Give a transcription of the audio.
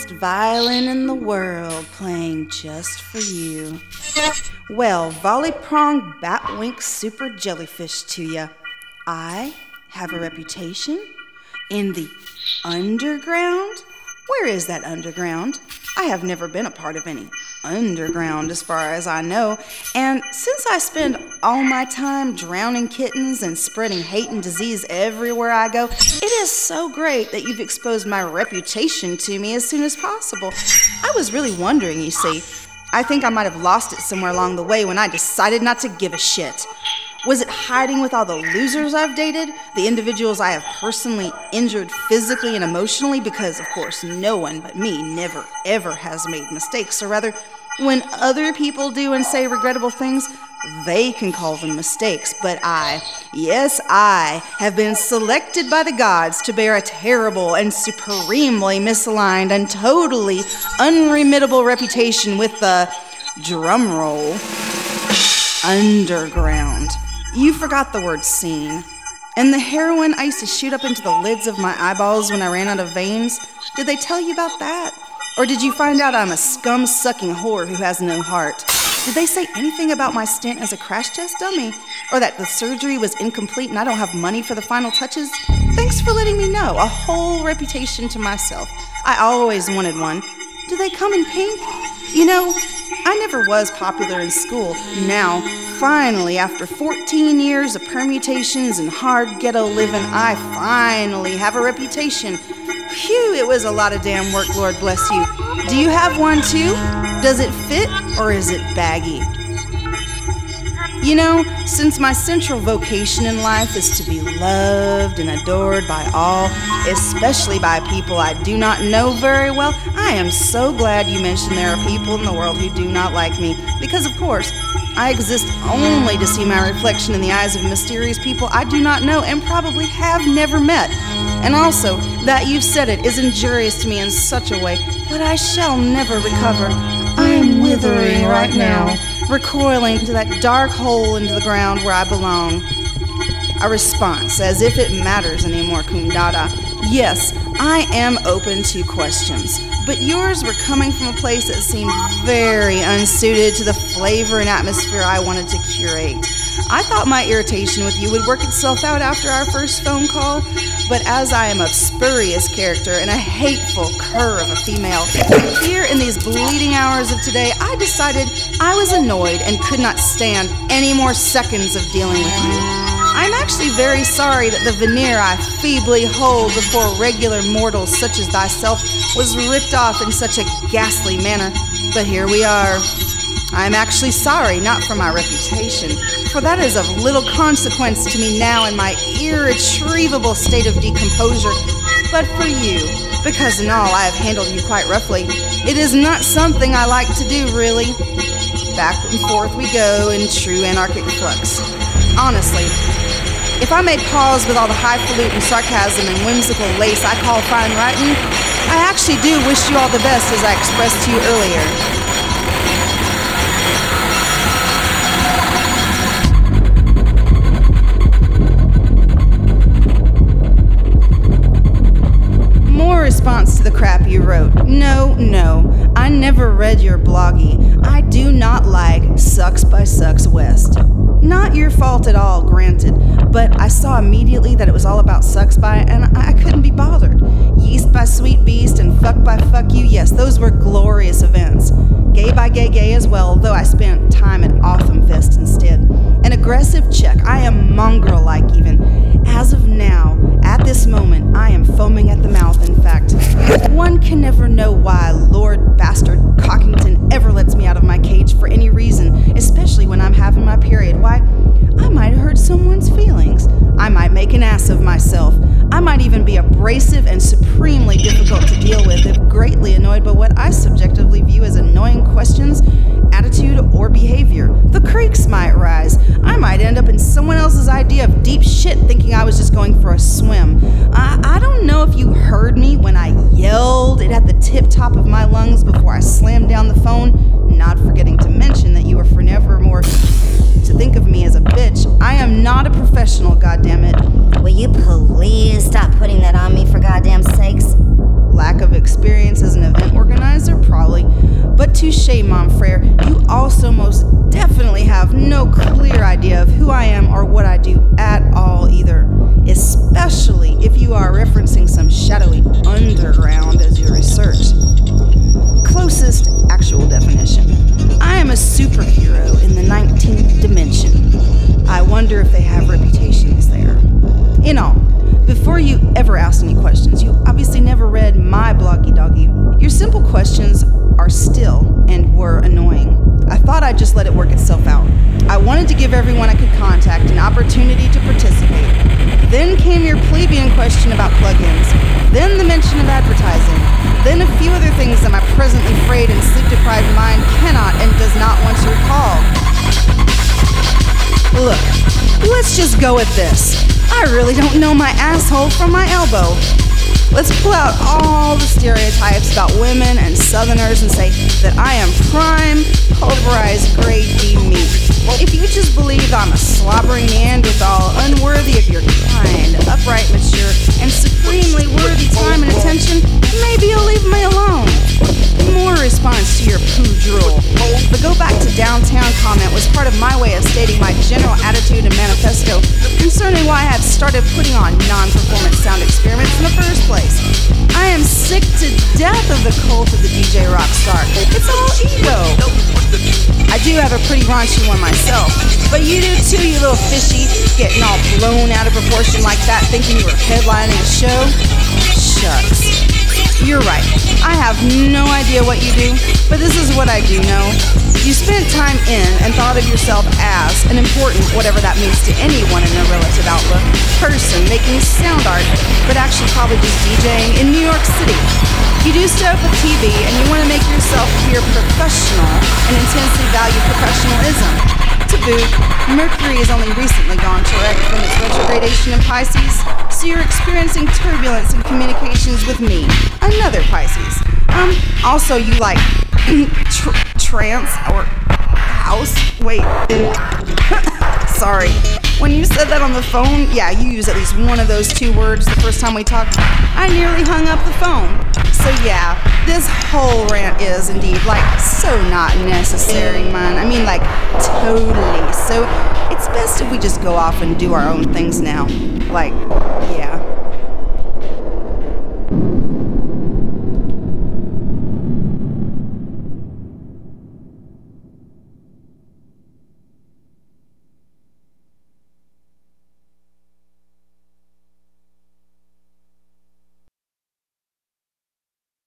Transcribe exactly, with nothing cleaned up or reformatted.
prettiest violin in the world playing just for you. Well, volley prong batwink super jellyfish to ya. I have a reputation in the underground? Where is that underground? I have never been a part of any underground as far as I know, and since I spend all my time drowning kittens and spreading hate and disease everywhere I go, it is so great that you've exposed my reputation to me as soon as possible. I was really wondering, you see. I think I might have lost it somewhere along the way when I decided not to give a shit. Was it hiding with all the losers I've dated? The individuals I have personally injured physically and emotionally? Because, of course, no one but me never, ever has made mistakes. Or rather, when other people do and say regrettable things, they can call them mistakes. But I, yes, I, have been selected by the gods to bear a terrible and supremely misaligned and totally unremittable reputation with the, drumroll, underground. You forgot the word scene. And the heroin I used to shoot up into the lids of my eyeballs when I ran out of veins, did they tell you about that? Or did you find out I'm a scum-sucking whore who has no heart? Did they say anything about my stint as a crash test dummy? Or that the surgery was incomplete and I don't have money for the final touches? Thanks for letting me know. A whole reputation to myself. I always wanted one. Do they come in pink? You know, I never was popular in school. Now, finally, after fourteen years of permutations and hard ghetto living, I finally have a reputation. Phew, it was a lot of damn work, Lord bless you. Do you have one too? Does it fit or is it baggy? You know, since my central vocation in life is to be loved and adored by all, especially by people I do not know very well, I am so glad you mentioned there are people in the world who do not like me. Because, of course, I exist only to see my reflection in the eyes of mysterious people I do not know and probably have never met. And also, that you've said it is injurious to me in such a way, but I shall never recover. I am withering right now, recoiling into that dark hole into the ground where I belong. A response, as if it matters anymore, Kundada. Yes, I am open to questions, but yours were coming from a place that seemed very unsuited to the flavor and atmosphere I wanted to curate. I thought my irritation with you would work itself out after our first phone call, but as I am of spurious character and a hateful cur of a female, here in these bleeding hours of today, I decided I was annoyed and could not stand any more seconds of dealing with you. I'm actually very sorry that the veneer I feebly hold before regular mortals such as thyself was ripped off in such a ghastly manner, but here we are. I'm actually sorry, not for my reputation, for that is of little consequence to me now in my irretrievable state of decomposure, but for you, because in all I have handled you quite roughly. It is not something I like to do, really. Back and forth we go in true anarchic flux. Honestly, if I may pause with all the highfalutin sarcasm and whimsical lace I call fine writing, I actually do wish you all the best as I expressed to you earlier. Response to the crap you wrote. No, no, I never read your bloggy. I do not like Sucks by Sucks West. Not your fault at all, granted, but I saw immediately that it was all about Sucks by, and I couldn't be bothered. Yeast by Sweet Beast and Fuck by Fuck You, yes, those were glorious events. Gay by Gay Gay as well, though I spent time at Autumn Fest instead. An aggressive check, I am mongrel-like even. As of now, at this moment, I am foaming at the mouth, in fact. One can never know why Lord Bastard Cockington ever lets me out of my cage for any reason, especially when I'm having my period. Why, I might hurt someone's feelings. I might make an ass of myself. I might even be abrasive and supremely difficult to deal with if greatly annoyed by what I subjectively view as annoying questions, attitude, or behavior. The creeks might rise. I might end up in someone else's idea of deep shit thinking I was just going for a swim. I, I don't know if you heard me when I yelled it at the tip top of my lungs before I slammed down the phone, not forgetting to mention that you were forevermore to think of me as a bitch. I am not a professional, goddammit. Will you please stop putting that on me for goddamn sakes? Lack of experience as an event organizer? Probably. But touche, Mom Frere, you also most definitely have no clear idea of who I am or what I do at all either. Especially if you are referencing some shadowy underground as your research. Closest actual definition. I am a superhero in the nineteenth dimension. I wonder if they have reputations there. In all, before you ever asked any questions, you obviously never read my bloggy doggy. Your simple questions are still and were annoying. I thought I'd just let it work itself out. I wanted to give everyone I could contact an opportunity to participate. Then came your plebeian question about plugins. Then the mention of advertising. Then a few other things that my presently frayed and sleep-deprived mind cannot and does not want to recall. Look, let's just go with this. I really don't know my asshole from my elbow. Let's pull out all the stereotypes about women and Southerners and say that I am prime, pulverized grade D meat. If you just believe I'm a slobbering Neanderthal, unworthy of your kind, upright, mature, and supremely worthy time and attention, maybe you'll leave me alone. More response to your poo drool. The go back to downtown comment was part of my way of stating my general attitude and manifesto concerning why I had started putting on non-performance sound experiments in the first place. I am sick to death of the cult of the D J Rockstar. It's all ego. I do have a pretty raunchy one myself, but you do too, you little fishy, getting all blown out of proportion like that, thinking you were headlining a show? Shucks. You're right. I have no idea what you do, but this is what I do know. You spent time in and thought of yourself as an important, whatever that means to anyone in a relative outlook, person making sound art, but actually probably just DJing in New York City. You do stuff with T V and you want to make yourself appear professional and intensely value professionalism. To boot, Mercury has only recently gone direct from its retrogradation in Pisces, so you're experiencing turbulence in communications with me, another Pisces. Um, also you like tr- trance or house? Wait. Sorry. When you said that on the phone, yeah, you used at least one of those two words the first time we talked. I nearly hung up the phone. So yeah, this whole rant is indeed, like, so not necessary, man. I mean, like, totally. So it's best if we just go off and do our own things now. Like,